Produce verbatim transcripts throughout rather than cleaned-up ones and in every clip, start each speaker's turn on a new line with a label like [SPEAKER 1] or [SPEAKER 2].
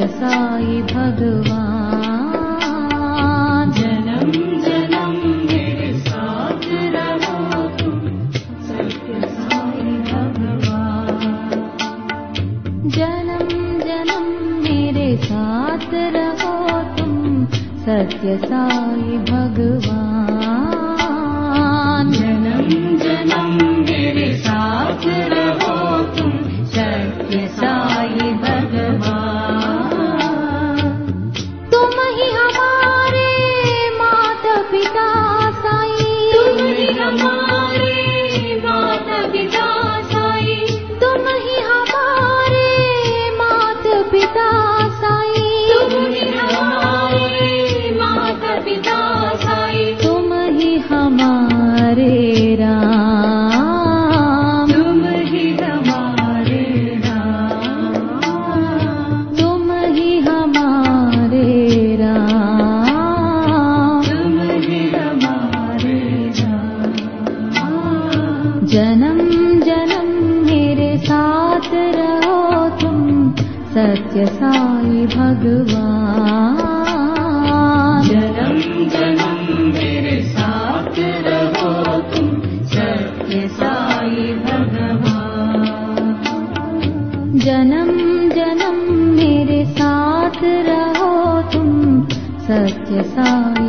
[SPEAKER 1] सत्य साई भगवान। जन्म जन्म मेरे साथ रहो तुम, सत्य साई भगवान। जन्म जन्म मेरे साथ रहो तुम, सत्य साई भगवान। जन्म जन्म मेरे साथ रहो तुम, सत्य साई भगवान। तुम ही हमारे माता पिता साई, तुम ही हमारे माता पिता साई, तुम ही हमारे माता पिता साई, तुम ही हमारे माता पिता साई, तुम ही हमारे राम, तुम ही हमारे राम, तुम ही हमारे राम, तुम ही हमारे राम। जन्म जन्म मेरे साथ रहो तुम, सत्य साई भगवान। जन्म जन्म मेरे साथ रहो तुम, सत्य साई भगवान। जन्म जन्म मेरे साथ रहो तुम, सत्य साई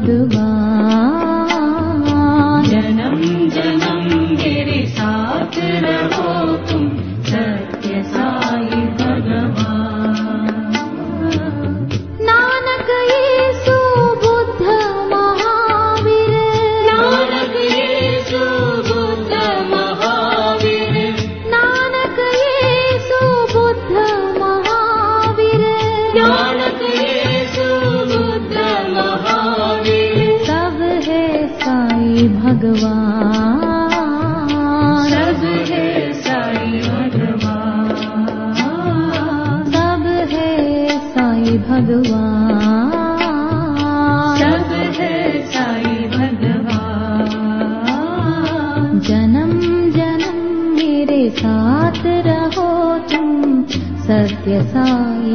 [SPEAKER 1] भगवान। जन्म जन्म मेरे साथ रहो तुम, सत्य साई भगवान। नानक येसु बुद्ध महावीर, नानक येसु बुद्ध महावीर, नानक येसु बुद्ध महावीर, नानक येसु बुद्ध महावीर। सब है साई भगवान, सब है साई भगवान, सब है साई भगवान, सब है साई भगवान। जन्म जन्म मेरे साथ रहो तुम, सत्य साई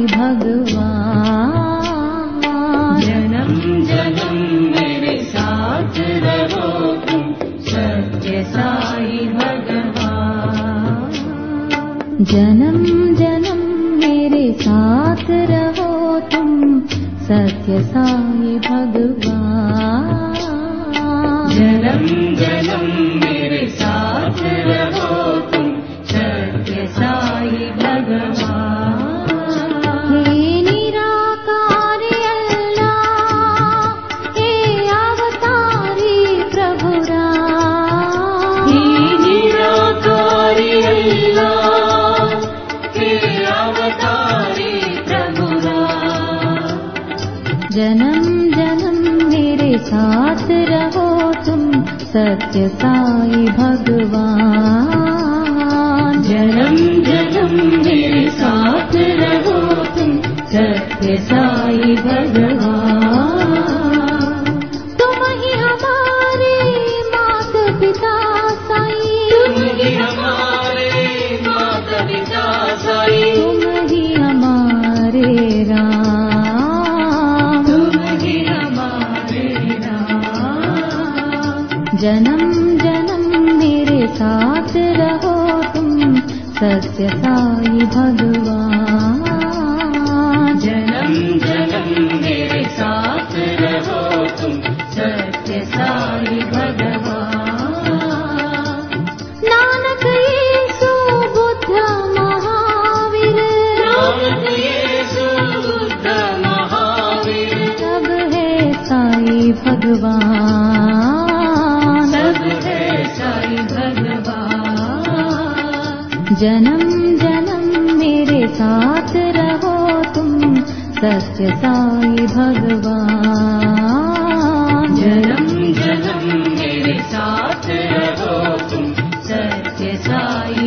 [SPEAKER 1] भगवान। जन्म जन्म मेरे साथ रहो तुम, सत्य साई भगवान। जन्म जन्म मेरे साथ रहो तुम, सत्य साई भगवान। जन्म जन्म मेरे साथ रहो तुम, सत्य साई भगवान। हे निराकारी अल्लाह, हे अवतारी प्रभु राम, हे निराकारी अल्लाह, हे अवतारी प्रभु राम। जन्म जन्म मेरे साथ रहो तुम, सत्य साई भगवान। जन्म जन्म मेरे साथ रहो तुम, सत्य साई भगवान। तुम ही हमारे माता पिता साई, तुम ही हमारे माता पिता साई, तुम ही हमारे राम, तुम ही हमारे राम। जन्म जन्म मेरे साथ रहो तुम, सत्य साई भगवान। जन्म जन्म मेरे साथ रहो तुम, सत्य साई भगवान। नानक येसु बुद्ध महावीर, नानक येसु बुद्ध महावीर। सब है साई भगवान, सब है साई भगवान। जन्म जन्म मेरे साथ रहो तुम, सत्य साई भगवान। जन्म जन्म मेरे साथ रहो तुम, सत्य साई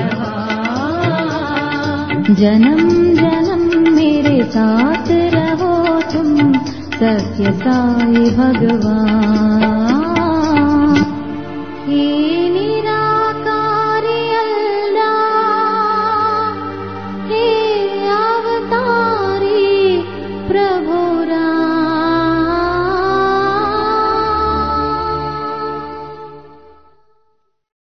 [SPEAKER 1] भगवान। जन्म जन्म मेरे साथ रहो तुम, सत्य साई भगवान। हे